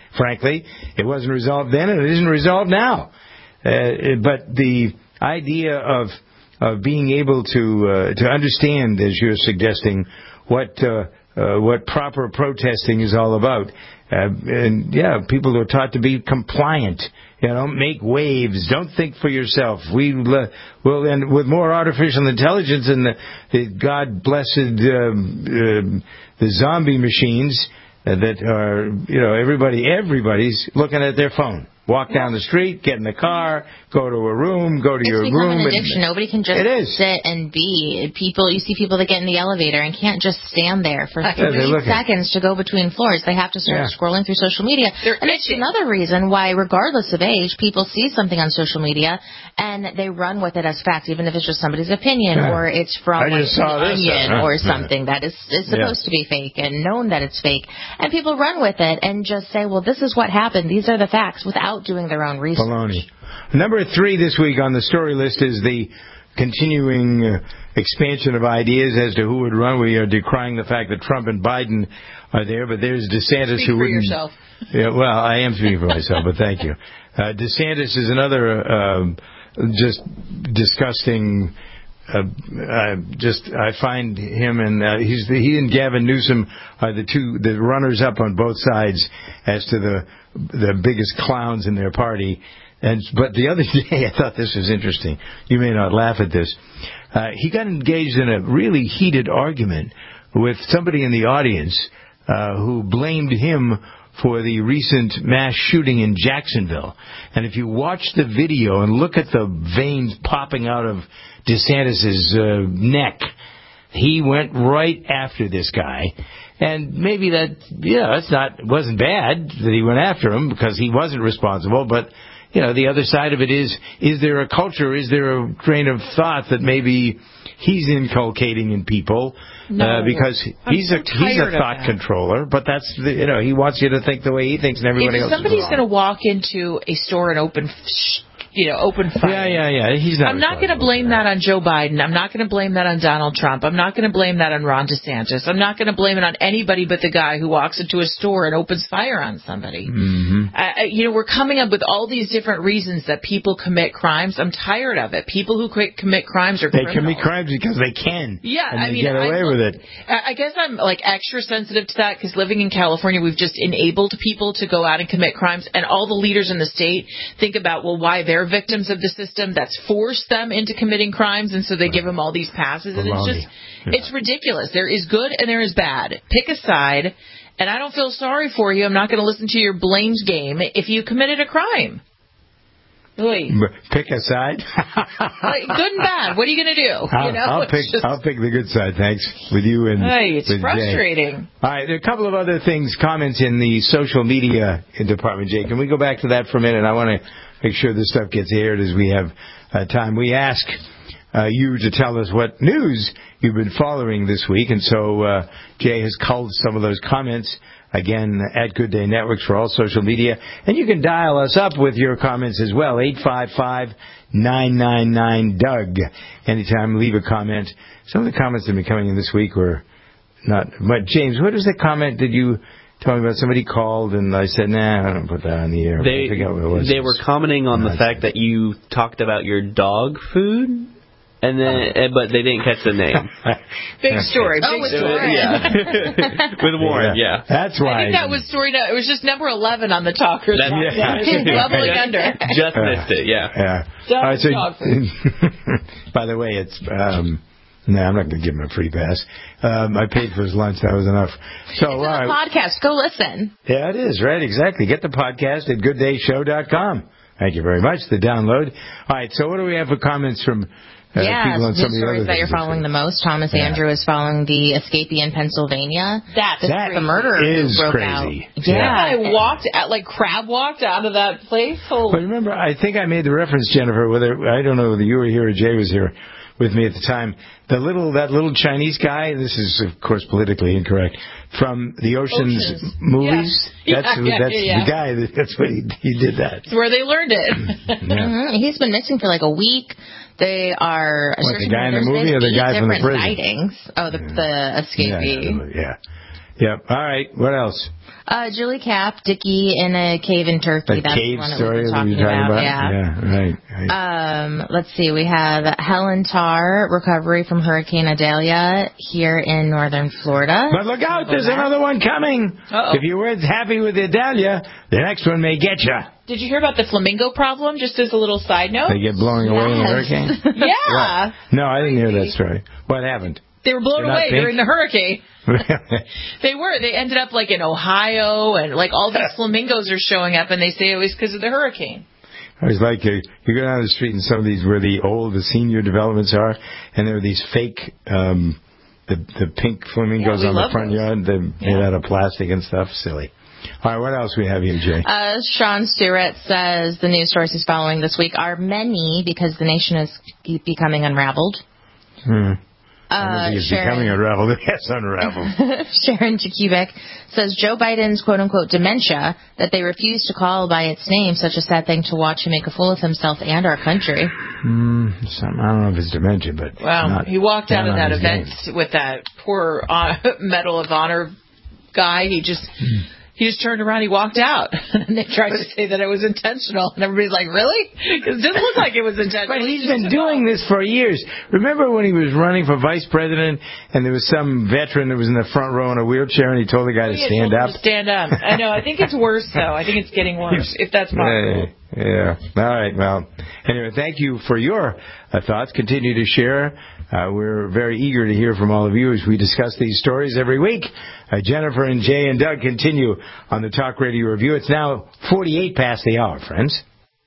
frankly. It wasn't resolved then, and it isn't resolved now. Uh, but the idea of of being able to uh, to understand, as you're suggesting, what uh, uh, what proper protesting is all about, uh, and yeah, people are taught to be compliant. You know, make waves. Don't think for yourself. We uh, well, and with more artificial intelligence and the, the God blessed um, uh, the zombie machines uh, that are, you know, everybody everybody's looking at their phone. Walk down the street, get in the car, go to a room, go to it's your become room. An addiction. Nobody can just it is. sit and be. People, you see people that get in the elevator and can't just stand there for Yeah, three seconds to go between floors. They have to start Yeah. scrolling through social media. They're and it's another reason why, regardless of age, people see something on social media and they run with it as fact, even if it's just somebody's opinion Yeah. or it's from I like, just saw the this Onion stuff, huh? or Yeah. something that is, is supposed Yeah. to be fake and known that it's fake. And people run with it and just say, well, this is what happened. These are the facts without doing their own research. Baloney. Number three this week on the story list is the continuing uh, expansion of ideas as to who would run. We are decrying the fact that Trump and Biden are there, but there's DeSantis Speak who for wouldn't. yourself. Yeah, well, I am speaking for myself, but thank you. Uh, DeSantis is another uh, just disgusting. Uh, uh, just I find him and uh, he's the, he and Gavin Newsom are the two the runners up on both sides as to the the biggest clowns in their party. And but the other day I thought this was interesting. You may not laugh at this. Uh, he got engaged in a really heated argument with somebody in the audience uh, who blamed him for the recent mass shooting in Jacksonville. And if you watch the video and look at the veins popping out of DeSantis' uh, neck, he went right after this guy. And maybe that, yeah, that's not, it wasn't bad that he went after him because he wasn't responsible, but you know, the other side of it is, is there a culture, is there a train of thought that maybe he's inculcating in people? No, uh, because I'm he's so a he's a tired of thought that. controller, but that's the, you know, he wants you to think the way he thinks, and everybody If else somebody's is going to walk into a store and open, f- you know, open fire. Yeah, yeah, yeah. He's not. I'm not going to blame that on Joe Biden. I'm not going to blame that on Donald Trump. I'm not going to blame that on Ron DeSantis. I'm not going to blame it on anybody but the guy who walks into a store and opens fire on somebody. Mm-hmm. Uh, you know, we're coming up with all these different reasons that people commit crimes. I'm tired of it. People who quit, commit crimes are They criminals. commit crimes because they can. Yeah, and I they mean, get away I, with it. I guess I'm like extra sensitive to that because living in California, we've just enabled people to go out and commit crimes, and all the leaders in the state think about, well, why they're victims of the system that's forced them into committing crimes, and so they give them all these passes, and it's just, Yeah. it's ridiculous. There is good and there is bad. Pick a side, and I don't feel sorry for you. I'm not going to listen to your blames game if you committed a crime. Oy. Pick a side. Like, good and bad. What are you going to do? I'll, you know, I'll it's pick. just- I'll pick the good side. Thanks with you and. Hey, it's with Jay. frustrating. All right, there are a couple of other things, comments in the social media department. Jay, can we go back to that for a minute? I want to make sure this stuff gets aired as we have uh, time. We ask uh, you to tell us what news you've been following this week, and so uh, Jay has culled some of those comments. Again, at Good Day Networks for all social media. And you can dial us up with your comments as well, eight five five, nine nine nine, D U G. Anytime, leave a comment. Some of the comments that have been coming in this week were not... But, James, what was the comment that you told me about? Somebody called, and I said, nah, I don't put that on the air. They, I forget what it was. they were commenting on the fact that you talked about your dog food. And then, uh, but they didn't catch the name. Big story. Big Oh, with story. Warren. Yeah. With Warren, yeah. That's I why. think that was story. It was just number eleven on the talkers. That- Yeah. Bubbling under. Just missed it, yeah. Yeah. Dog All right, so, dog food. by the way, it's... Um, no, I'm not going to give him a free pass. Um, I paid for his lunch. That was enough. So, all It's right. in the podcast. Go listen. Yeah, it is, right? Exactly. Get the podcast at good day show dot com. Thank you very much. The download. All right, so what do we have for comments from uh, yeah, people on the some of the other stories that things you're this following week? the most. Thomas Yeah. Andrew is following the escapee in Pennsylvania. That's This That is the murderer is who broke crazy. out. Yeah. I walked out, like crab walked out of that place. Holy. But remember, I think I made the reference, Jennifer, whether, I don't know whether you were here or Jay was here with me at the time. The little, that little Chinese guy, this is, of course, politically incorrect, from the Ocean's Oceans. movies. Yeah. That's, Yeah, that's yeah, yeah. the guy, that, that's what he, he did that. It's where they learned it. Yeah. Mhm. He's been missing for like a week. They are What, the searching guy in the for- movie there's or the eight guy from the different prison? sightings. Oh, the, the escapee. Yeah, yeah. Yep. All right. What else? Uh, Julie Cap, Dickie in a cave in Turkey. The That's cave the one story that that we you're were talking talking about? Yeah. Yeah, right. right. Um, let's see. We have Helen Tarr, recovery from Hurricane Idalia here in northern Florida. But look out, there's another one coming. Uh-oh. If you weren't happy with the Idalia, the next one may get you. Did you hear about the flamingo problem, just as a little side note? They get blowing away in a hurricane? Yeah. What? No, I didn't hear that story. What happened? They were blown They're not away pink? during the hurricane. They were. They ended up like in Ohio, and like all these flamingos are showing up, and they say it was because of the hurricane. I was like, uh, you go down the street in some of these where the old, the senior developments are, and there are these fake, um, the the pink flamingos Yeah, we on the love front those. yard. They're made out of plastic and stuff. Silly. All right, what else we have here, Jay? Uh, Sean Stewart says the news stories he's following this week are many because the nation is becoming unraveled. Hmm. I don't Uh, think it's Sharon, becoming unraveled. It's unraveled. Sharon Jakubik says Joe Biden's quote-unquote dementia that they refuse to call by its name, such a sad thing to watch him make a fool of himself and our country. Mm, some, I don't know if it's dementia, but Wow. not He walked out down of on that his event game. with that poor uh, Medal of Honor guy. He just he just turned around. He walked out, and they tried to say that it was intentional, and everybody's like, "Really?" Because it didn't look like it was intentional. But he's been doing this for years. Remember when he was running for vice president, and there was some veteran that was in the front row in a wheelchair, and he told the guy to He had stand told him up? to stand up. I know. I think it's worse, though. I think it's getting worse, if that's possible. Yeah, yeah. All right. Well, anyway, thank you for your uh, thoughts. Continue to share. Uh, we're very eager to hear from all of you as we discuss these stories every week. Uh, Jennifer and Jay and Doug continue on the Talk Radio Review. It's now forty-eight past the hour, friends.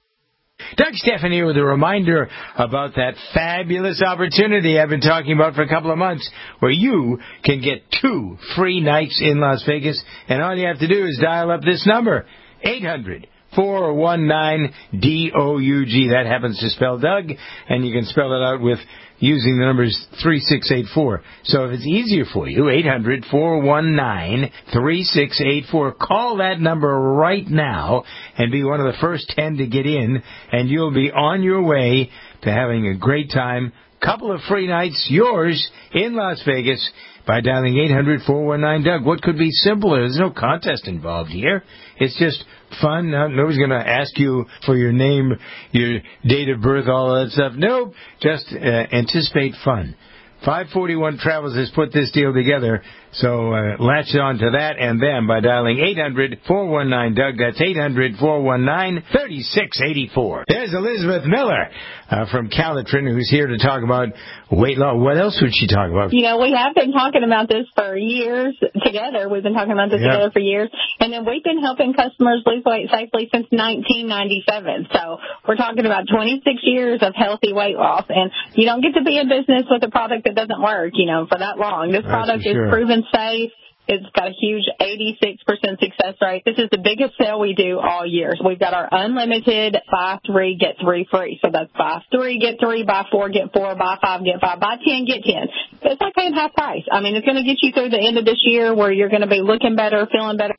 Doug Stephan here with a reminder about that fabulous opportunity I've been talking about for a couple of months, where you can get two free nights in Las Vegas, and all you have to do is dial up this number, eight hundred, four one nine, D O U G. That happens to spell Doug, and you can spell it out with using the numbers three six eight four. So if it's easier for you, eight hundred, four one nine, three six eight four. Call that number right now and be one of the first ten to get in, and you'll be on your way to having a great time. Couple of free nights, yours, in Las Vegas, by dialing eight hundred, four one nine, Doug. What could be simpler? There's no contest involved here. It's just fun. No, nobody's going to ask you for your name, your date of birth, all that stuff. Nope. Just uh, anticipate fun. five forty-one Travels has put this deal together, so uh, latch on to that and them by dialing eight hundred, four one nine, Doug. That's eight hundred, four one nine, three six eight four. There's Elizabeth Miller uh, from Calitrin, who's here to talk about weight loss. What else would she talk about? You know, we have been talking about this for years together. We've been talking about this Yeah. together for years. And then we've been helping customers lose weight safely since nineteen ninety-seven. So we're talking about twenty-six years of healthy weight loss. And you don't get to be in business with a product that doesn't work, you know, for that long. This That's product for sure. is proven safe. It's got a huge eighty-six percent success rate. This is the biggest sale we do all year. So we've got our unlimited buy three, get three free. So that's buy three, get three, buy four, get four, buy five, get five, buy ten, get ten. It's like paying half price. I mean, it's going to get you through the end of this year where you're going to be looking better, feeling better.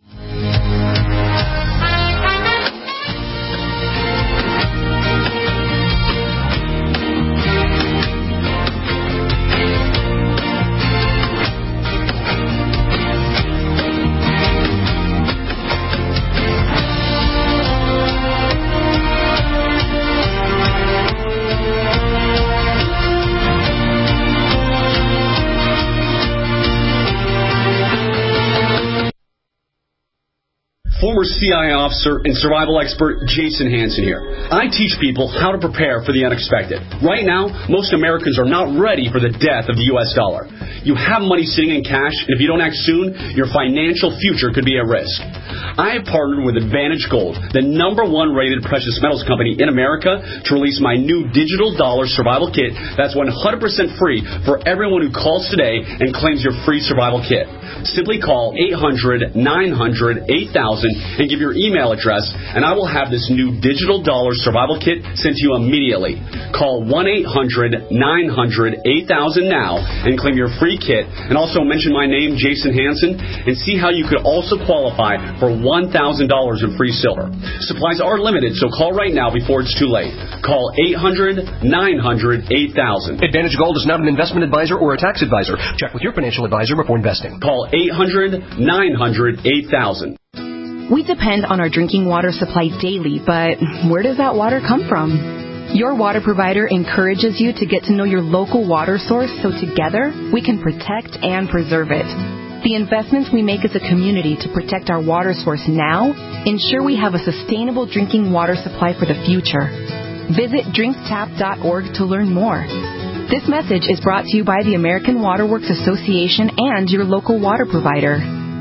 Former C I A officer and survival expert Jason Hansen here. I teach people how to prepare for the unexpected. Right now, most Americans are not ready for the death of the U S dollar. You have money sitting in cash, and if you don't act soon, your financial future could be at risk. I have partnered with Advantage Gold, the number one rated precious metals company in America, to release my new digital dollar survival kit that's one hundred percent free for everyone who calls today and claims your free survival kit. Simply call eight hundred, nine hundred, eight thousand and give your email address, and I will have this new digital dollar survival kit sent to you immediately. Call one eight hundred, nine hundred, eight thousand now and claim your free free kit and also mention my name, Jason Hansen, and see how you could also qualify for one thousand dollars in free silver. Supplies are limited, so call right now before it's too late. Call eight hundred, nine hundred, eight thousand. Advantage Gold is not an investment advisor or a tax advisor. Check with your financial advisor before investing. Call eight hundred, nine hundred, eight thousand. We depend on our drinking water supply daily, but where does that water come from? Your water provider encourages you to get to know your local water source so together we can protect and preserve it. The investments we make as a community to protect our water source now ensure we have a sustainable drinking water supply for the future. Visit drink tap dot org to learn more. This message is brought to you by the American Water Works Association and your local water provider.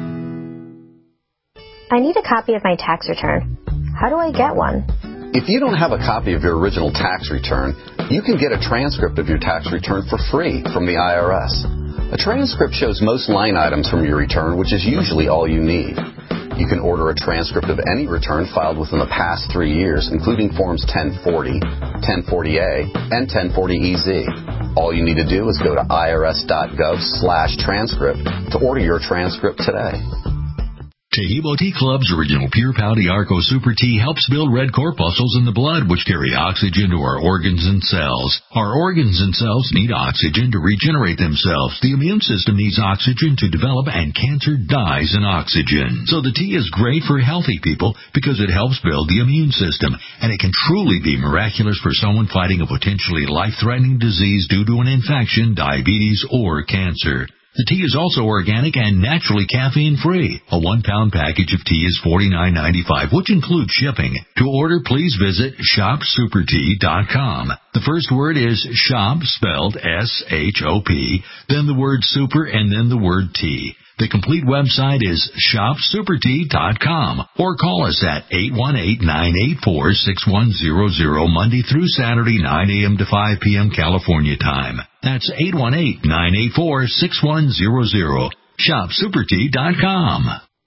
I need a copy of my tax return. How do I get one? If you don't have a copy of your original tax return, you can get a transcript of your tax return for free from the I R S. A transcript shows most line items from your return, which is usually all you need. You can order a transcript of any return filed within the past three years, including Forms ten forty, ten forty A, and ten forty E Z. All you need to do is go to irs.gov slash transcript to order your transcript today. Taheebo Tea Club's original Pure Pouty Arco Super Tea helps build red corpuscles in the blood, which carry oxygen to our organs and cells. Our organs and cells need oxygen to regenerate themselves. The immune system needs oxygen to develop, and cancer dies in oxygen. So the tea is great for healthy people because it helps build the immune system, and it can truly be miraculous for someone fighting a potentially life-threatening disease due to an infection, diabetes, or cancer. The tea is also organic and naturally caffeine-free. A one-pound package of tea is forty-nine ninety-five, which includes shipping. To order, please visit shop super tea dot com. The first word is shop, spelled S H O P, then the word super, and then the word tea. The complete website is shop super tea dot com, or call us at eight one eight, nine eight four, six one zero zero Monday through Saturday, nine a.m. to five p.m. California time. That's eight one eight, nine eight four, six one zero zero. shop super tea dot com.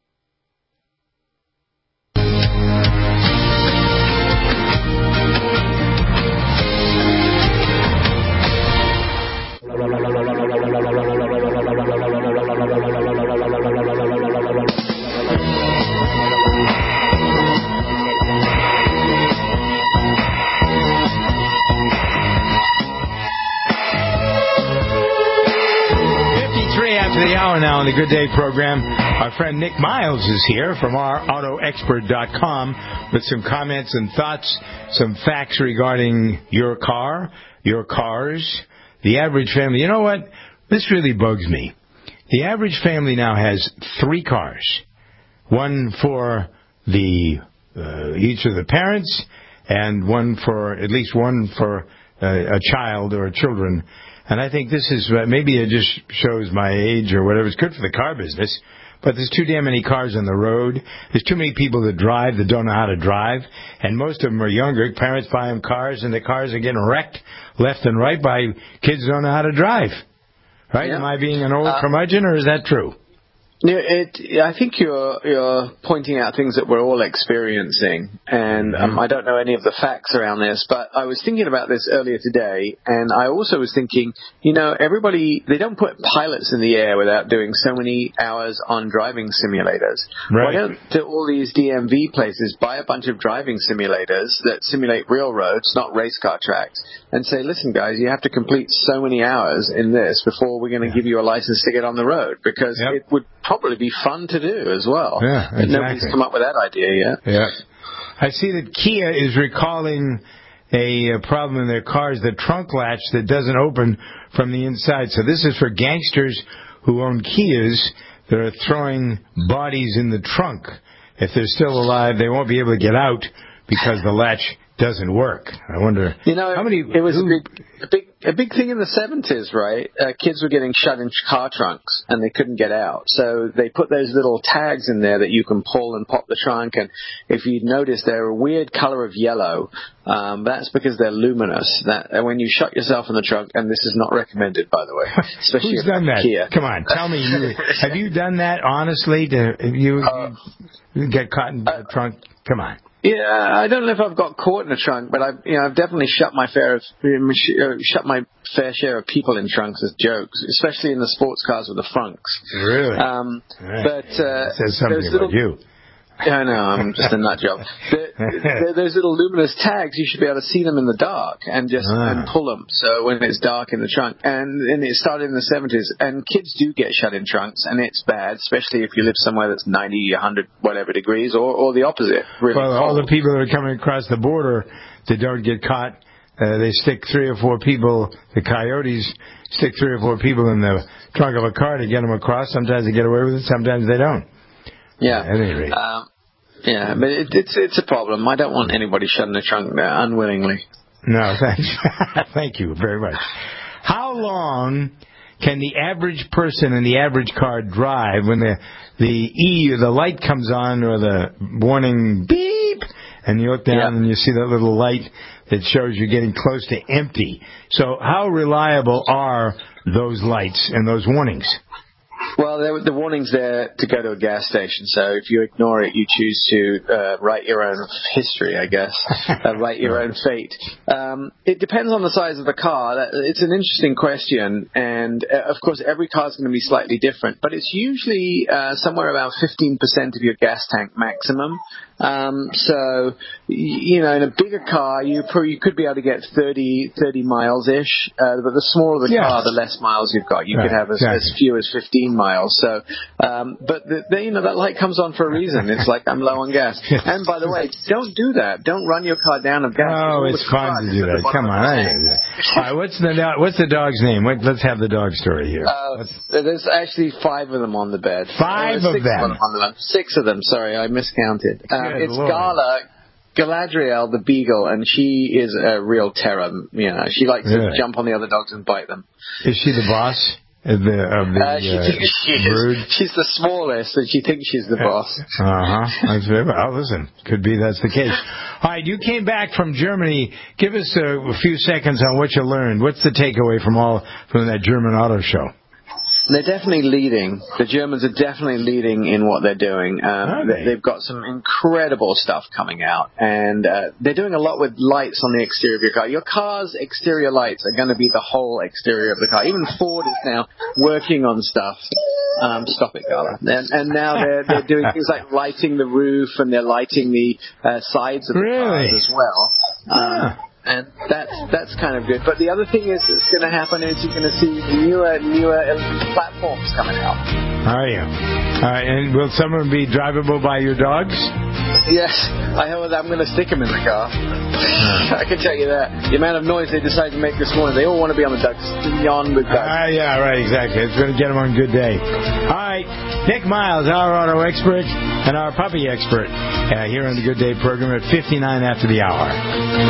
The hour now on the Good Day program. Our friend Nick Miles is here from our auto expert dot com with some comments and thoughts, some facts regarding your car, your cars, the average family. You know what? This really bugs me. The average family now has three cars. One for the uh, each of the parents, and one for, at least one for uh, a child or children. And I think this is, uh, maybe it just shows my age or whatever. It's good for the car business, but there's too damn many cars on the road. There's too many people that drive that don't know how to drive, and most of them are younger. Parents buy them cars, and the cars are getting wrecked left and right by kids who don't know how to drive. Right? Yeah. Am I being an old uh, curmudgeon, or is that true? Yeah, it, I think you're you're pointing out things that we're all experiencing, and um, I don't know any of the facts around this, but I was thinking about this earlier today, and I also was thinking, you know, everybody, they don't put pilots in the air without doing so many hours on driving simulators. Right. Why don't do all these D M V places buy a bunch of driving simulators that simulate real roads, not race car tracks, and say, listen, guys, you have to complete so many hours in this before we're going to yeah. give you a license to get on the road, because yep. it would probably be fun to do as well. Yeah, exactly. Nobody's come up with that idea yet. Yeah. I see that Kia is recalling a, a problem in their cars, the trunk latch that doesn't open from the inside. So this is for gangsters who own Kias that are throwing bodies in the trunk. If they're still alive, they won't be able to get out because the latch doesn't work. I wonder, you know, how many... It was who, a, big, a big a big thing in the seventies, right? Uh, kids were getting shut in car trunks, and they couldn't get out. So they put those little tags in there that you can pull and pop the trunk, and if you'd notice, they're a weird color of yellow. Um, that's because they're luminous. That uh, when you shut yourself in the trunk, and this is not recommended, by the way. Especially Who's done that? Kia. Come on, tell me. You, have you done that, honestly? To, have you, uh, you get caught in the uh, trunk? Come on. Yeah, I don't know if I've got caught in a trunk, but I've, you know, I've definitely shut my fair of, shut my fair share of people in trunks as jokes, especially in the sports cars with the Funks. Really? Um, right. But uh, it says something about little, you. I know, I'm just a nut job. The, the, those little luminous tags, you should be able to see them in the dark and just Ah. and pull them. So when it's dark in the trunk, and, and it started in the seventies, and kids do get shut in trunks, and it's bad, especially if you live somewhere that's ninety, one hundred, whatever degrees, or, or the opposite. Really well, all cold. the people that are coming across the border that don't get caught, uh, they stick three or four people, the coyotes stick three or four people in the trunk of a car to get them across. Sometimes they get away with it, sometimes they don't. Yeah. At any rate. Um, yeah, but it, it's it's a problem. I don't want anybody shut in the trunk uh, unwillingly. No, thanks. Thank you very much. How long can the average person in the average car drive when the the E or the light comes on or the warning beep, and you look down yeah. and you see that little light that shows you're getting close to empty? So how reliable are those lights and those warnings? Well, the warning's there to go to a gas station, so if you ignore it, you choose to uh, write your own history, I guess, uh, write your own fate. Um, it depends on the size of the car. It's an interesting question, and uh, of course, every car is going to be slightly different, but it's usually uh, somewhere around fifteen percent of your gas tank maximum. Um, so, you know, in a bigger car, you probably you could be able to get thirty, thirty miles-ish, uh, but the smaller the yeah. car, the less miles you've got. You right, could have as, exactly. as few as fifteen miles. So, um, but the, the, you know, that light comes on for a reason. It's like, I'm low on gas. And by the way, don't do that. Don't run your car down of gas. Oh, it's fun to do that. Come on. I do that. All right, what's the what's the dog's name? Wait, let's have the dog story here. Uh, there's actually five of them on the bed. Five uh, of six them. Of them on the bed. Six of them. Sorry, I miscounted. Um, it's Lord. Gala. Galadriel, the beagle, and she is a real terror. You know, she likes really? to jump on the other dogs and bite them. Is she the boss of the of the uh, she, uh, she brood? Is, she's the smallest, and she thinks she's the boss. Uh huh. That's very well. Listen, could be that's the case. All right, you came back from Germany. Give us a, a few seconds on what you learned. What's the takeaway from all from that German auto show? They're definitely leading. The Germans are definitely leading in what they're doing. Um, they? They've got some incredible stuff coming out, and uh, they're doing a lot with lights on the exterior of your car. Your car's exterior lights are going to be the whole exterior of the car. Even Ford is now working on stuff. Um, stop it, Gala. And, and now they're they're doing things like lighting the roof, and they're lighting the uh, sides of the really? cars as well. Um, ah. And that's that's kind of good. But the other thing is that's going to happen is you're going to see newer newer platforms coming out. Are you? All right, and will some of them be drivable by your dogs? Yes, I hope I'm going to stick them in the car. I can tell you that. The amount of noise they decided to make this morning, they all want to be on the ducks, yawn with ducks. Ah, uh, yeah, right, exactly. It's going to get them on a good day. All right, Nick Miles, our auto expert and our puppy expert, uh, here on the Good Day program at fifty-nine after the hour.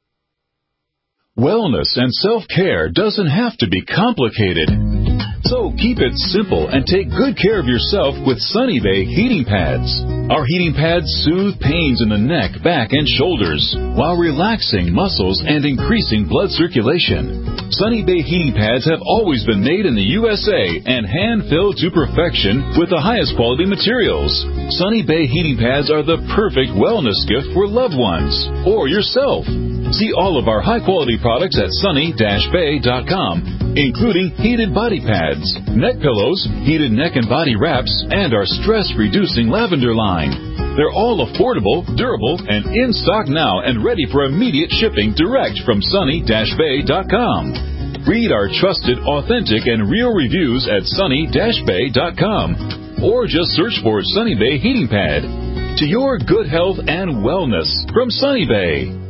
Wellness and self-care doesn't have to be complicated. So keep it simple and take good care of yourself with Sunny Bay heating pads. Our heating pads soothe pains in the neck, back, and shoulders while relaxing muscles and increasing blood circulation. Sunny Bay heating pads have always been made in the U S A and hand-filled to perfection with the highest quality materials. Sunny Bay heating pads are the perfect wellness gift for loved ones or yourself. See all of our high-quality products at sunny dash bay dot com, including heated body pads, neck pillows, heated neck and body wraps, and our stress-reducing lavender line. They're all affordable, durable, and in stock now and ready for immediate shipping direct from sunny dash bay dot com. Read our trusted, authentic, and real reviews at sunny dash bay dot com, or just search for Sunny Bay Heating Pad. To your good health and wellness from Sunny Bay.